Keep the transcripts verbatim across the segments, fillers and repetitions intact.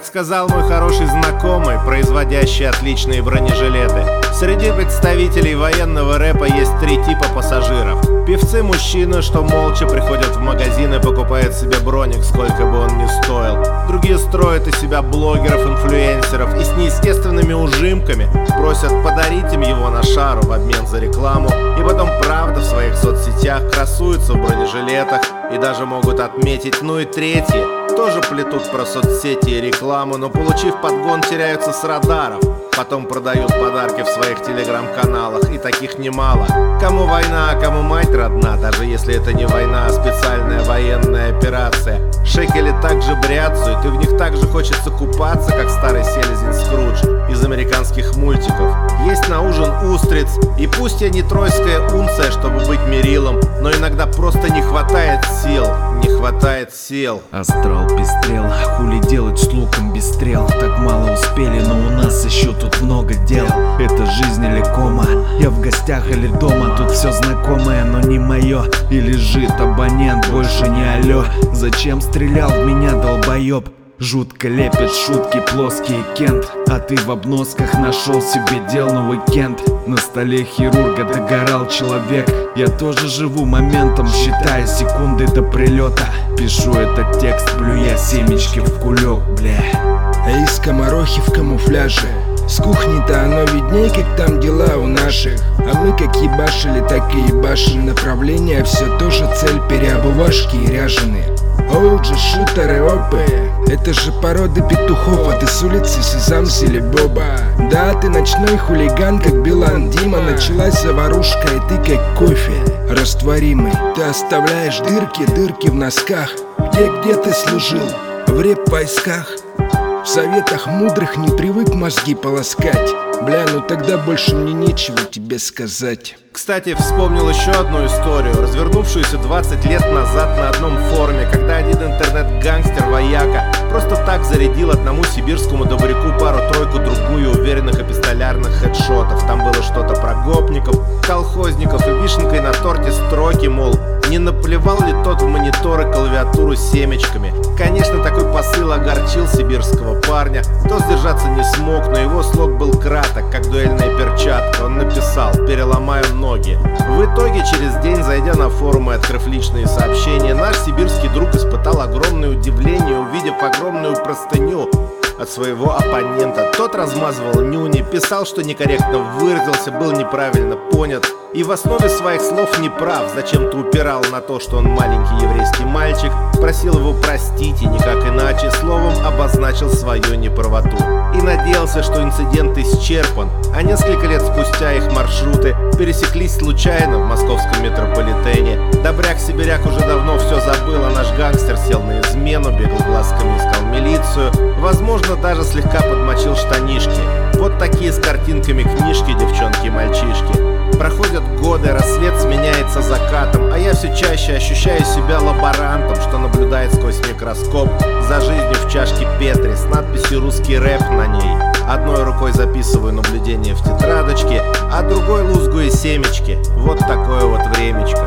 Как сказал мой хороший знакомый, производящий отличные бронежилеты, среди представителей военного рэпа есть три типа пассажиров. Певцы-мужчины, что молча приходят в магазин и покупают себе броник, сколько бы он ни стоил. Другие строят из себя блогеров, инфлюенсеров и с неестественными ужимками просят подарить им его на шару в обмен за рекламу. И потом правда в своих соцсетях красуются в бронежилетах и даже могут отметить. Ну и третьи тоже плетут про соцсети и рекламу, но получив подгон, теряются с радаров. Потом продают подарки в своих телеграм-каналах, и таких немало. Кому война, а кому мать родна, даже если это не война, а специальная военная операция. Шекели также бряцают, и в них также хочется купаться, как старый селезень Скрудж из американских мультиков. Есть на ужин устриц, и пусть я не тройская унция, чтобы быть мерилом, но иногда просто не хватает сил, не хватает сил. Астрал пестрел, хули делать с луком без стрел. Так мало успели, но у нас еще тут много дел. Это жизнь или кома, я в гостях или дома. Тут все знакомое, но не мое. И лежит абонент, больше не алло. Зачем стрелял в меня, долбоеб? Жутко лепят шутки плоские, Кент. А ты в обносках нашел себе дел на уикенд. На столе хирурга догорал человек. Я тоже живу моментом, считая секунды до прилета. Пишу этот текст, плюя семечки в кулек, бля. А из скоморохи в камуфляже. С кухни-то оно видней, как там дела у наших. А мы как ебашили, так и ебашим. Направление все тоже цель, переобувашки и ряженые. Олджи, шутеры, опы. Это же порода петухов, а ты с улицы Сезамс или Боба. Да, ты ночной хулиган, как Билан Дима. Началась заварушка, и ты как кофе растворимый. Ты оставляешь дырки, дырки в носках. Где-где ты служил? В реп-войсках. В советах мудрых не привык мозги полоскать. Бля, ну тогда больше мне нечего тебе сказать. Кстати, вспомнил еще одну историю, развернувшуюся двадцать лет назад на одном форуме, когда один интернет-гангстер-вояка просто так зарядил одному сибирскому добряку пару-тройку другую уверенных эпистолярных хедшотов. Там было что-то про гопников, колхозников и вишенкой на торте строки, мол, не наплевал ли тот в мониторы клавиатуру семечками. Конечно, такой посыл огорчил сибирского парня. Тот сдержаться не смог, но его слог был краток, как дуэльная перчатка. Он написал: «Переломаю ноги». В итоге, через день, зайдя на форум и открыв личные сообщения, наш сибирский друг испытал огромное удивление, увидев огромную простыню от своего оппонента. Тот размазывал нюни, писал, что некорректно выразился, был неправильно понят и в основе своих слов не прав. Зачем-то упирал на то, что он маленький еврейский мальчик, просил его простить и никак иначе, словом обозначил свою неправоту. И надеялся, что инцидент исчерпан, а несколько лет спустя их маршруты пересеклись случайно в московском метрополитене. Добряк-сибиряк уже давно все забыл, а наш гангстер сел на измену, бегал глазками, искал милицию, возможно, даже слегка подмочил штанишки. Вот такие с картинками книжки, девчонки и мальчишки. Проходят годы, рассвет сменяется закатом, а я все чаще ощущаю себя лаборантом, что наблюдает сквозь микроскоп за жизнью в чашке Петри с надписью «Русский рэп» на ней. Одной рукой записываю наблюдения в тетрадочке, а другой лузгую семечки. Вот такое вот времечко.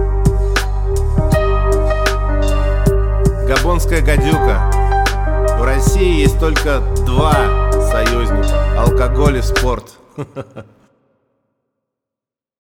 Габонская гадюка. В России есть только два союзника: алкоголь и спорт.